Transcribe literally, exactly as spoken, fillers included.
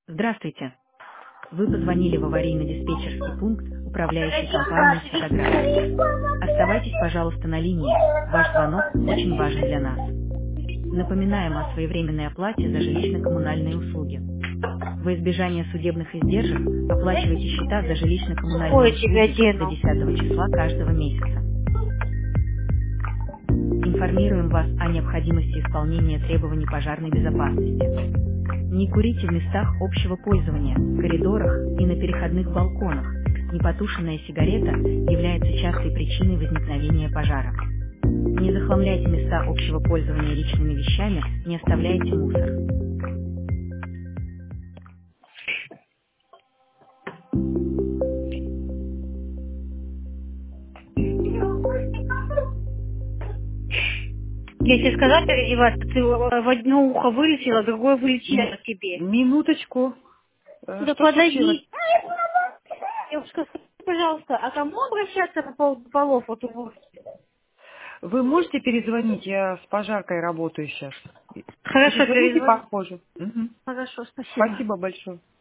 Здравствуйте. Вы позвонили в аварийно-диспетчерский пункт управляющей компании «Светоград». Оставайтесь, пожалуйста, на линии. Ваш звонок очень важен для нас. Напоминаем о своевременной оплате за жилищно-коммунальные услуги. Во избежание судебных издержек оплачивайте счета за жилищно-коммунальные Ой, тебя услуги до дену. десятого числа каждого месяца. Информируем вас о необходимости исполнения требований пожарной безопасности. Не курите в местах общего пользования, коридорах и на переходных балконах. Непотушенная сигарета является частой причиной возникновения пожара. Не захламляйте места общего пользования личными вещами, не оставляйте мусор. Я тебе сказала переодеваться, ты в одно ухо вылетела, другое вылетело тебе. Минуточку. Э, Да Что случилось? подожди. Девушка, скажи, пожалуйста, а кому обращаться по поводу полов вот у вас? Вы можете перезвонить? Я с пожаркой работаю сейчас. Хорошо, Перезвоните перезвони. попозже. Мгм. Хорошо, спасибо. Спасибо большое.